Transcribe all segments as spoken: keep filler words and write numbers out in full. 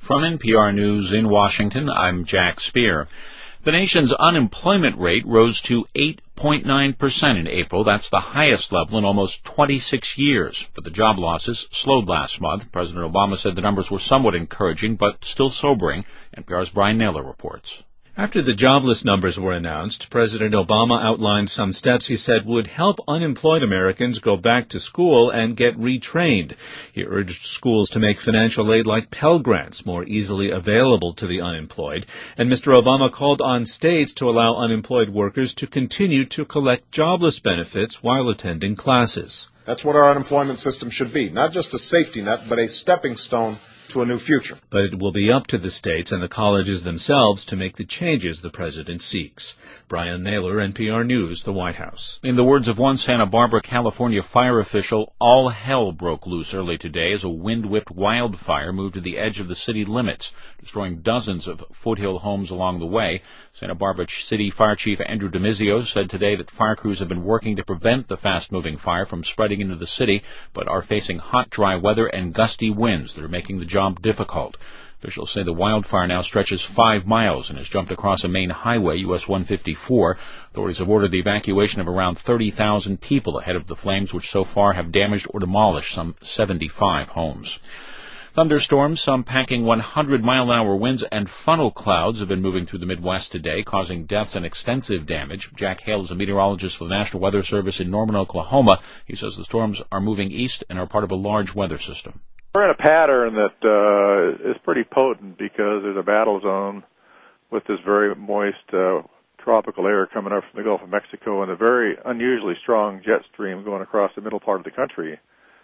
From N P R News in Washington, I'm Jack Speer. The nation's unemployment rate rose to eight point nine percent in April. That's the highest level in almost twenty-six years. But the job losses slowed last month. President Obama said the numbers were somewhat encouraging, but still sobering. N P R's Brian Naylor reports. After the jobless numbers were announced, President Obama outlined some steps he said would help unemployed Americans go back to school and get retrained. He urged schools to make financial aid like Pell Grants more easily available to the unemployed. And Mister Obama called on states to allow unemployed workers to continue to collect jobless benefits while attending classes. That's what our unemployment system should be, not just a safety net, but a stepping stone to a new future. But it will be up to the states and the colleges themselves to make the changes the president seeks. Brian Naylor, N P R News, the White House. In the words of one Santa Barbara, California fire official, all hell broke loose early today as a wind-whipped wildfire moved to the edge of the city limits, destroying dozens of foothill homes along the way. Santa Barbara City Fire Chief Andrew Demizio said today that fire crews have been working to prevent the fast-moving fire from spreading into the city, but are facing hot, dry weather and gusty winds that are making the job difficult. Officials say the wildfire now stretches five miles and has jumped across a main highway, U S one fifty-four. Authorities have ordered the evacuation of around thirty thousand people ahead of the flames, which so far have damaged or demolished some seventy-five homes. Thunderstorms, some packing one hundred mile an hour winds, and funnel clouds have been moving through the Midwest today, causing deaths and extensive damage. Jack Hale is a meteorologist for the National Weather Service in Norman, Oklahoma. He says the storms are moving east and are part of a large weather system. We're in a pattern that uh, is pretty potent because there's a battle zone with this very moist uh, tropical air coming up from the Gulf of Mexico and a very unusually strong jet stream going across the middle part of the country.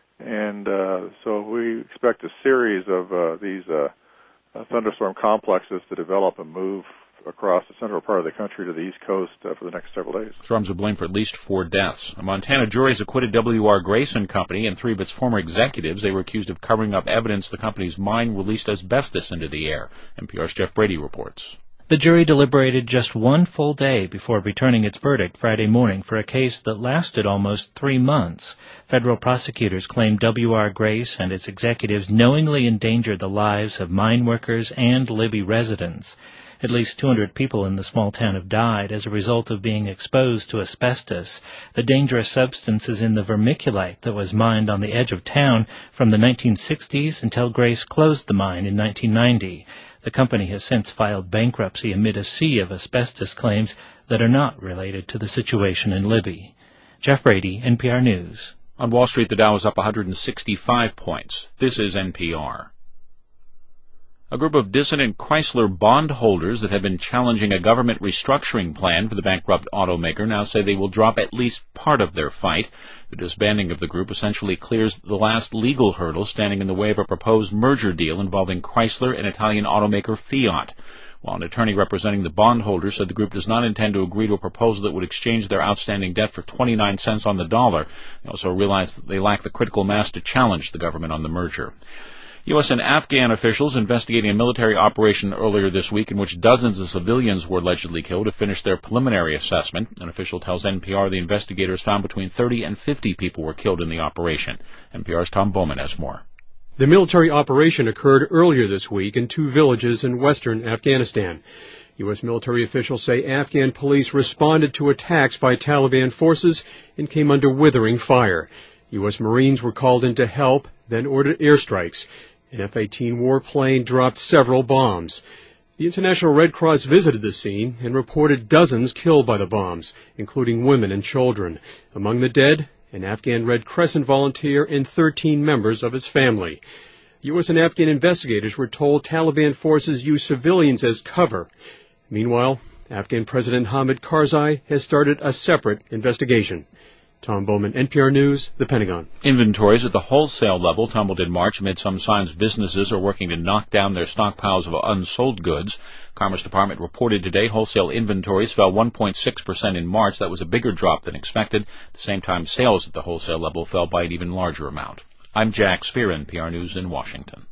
And uh, so we expect a series of uh, these uh, uh, thunderstorm complexes to develop and move across the central part of the country to the East Coast uh, for the next several days. Storms are blamed for at least four deaths. A Montana jury has acquitted W R. Grayson Company and three of its former executives. They were accused of covering up evidence the company's mine released asbestos into the air. N P R's Jeff Brady reports. The jury deliberated just one full day before returning its verdict Friday morning for a case that lasted almost three months. Federal prosecutors claim W R. Grace and its executives knowingly endangered the lives of mine workers and Libby residents. At least two hundred people in the small town have died as a result of being exposed to asbestos. The dangerous substance is in the vermiculite that was mined on the edge of town from the nineteen sixties until Grace closed the mine in nineteen ninety. The company has since filed bankruptcy amid a sea of asbestos claims that are not related to the situation in Libby. Jeff Brady, N P R News. On Wall Street, the Dow is up one hundred sixty-five points. This is N P R. A group of dissident Chrysler bondholders that have been challenging a government restructuring plan for the bankrupt automaker now say they will drop at least part of their fight. The disbanding of the group essentially clears the last legal hurdle standing in the way of a proposed merger deal involving Chrysler and Italian automaker Fiat. While an attorney representing the bondholders said the group does not intend to agree to a proposal that would exchange their outstanding debt for twenty-nine cents on the dollar. They also realized that they lack the critical mass to challenge the government on the merger. U S and Afghan officials investigating a military operation earlier this week in which dozens of civilians were allegedly killed have finished their preliminary assessment. An official tells N P R the investigators found between thirty and fifty people were killed in the operation. N P R's Tom Bowman has more. The military operation occurred earlier this week in two villages in western Afghanistan. U S military officials say Afghan police responded to attacks by Taliban forces and came under withering fire. U S Marines were called in to help, then ordered airstrikes. An F eighteen warplane dropped several bombs. The International Red Cross visited the scene and reported dozens killed by the bombs, including women and children. Among the dead, an Afghan Red Crescent volunteer and thirteen members of his family. U S and Afghan investigators were told Taliban forces use civilians as cover. Meanwhile, Afghan President Hamid Karzai has started a separate investigation. Tom Bowman, N P R News, the Pentagon. Inventories at the wholesale level tumbled in March amid some signs businesses are working to knock down their stockpiles of unsold goods. Commerce Department reported today wholesale inventories fell one point six percent in March. That was a bigger drop than expected. At the same time, sales at the wholesale level fell by an even larger amount. I'm Jack Speer, N P R News in Washington.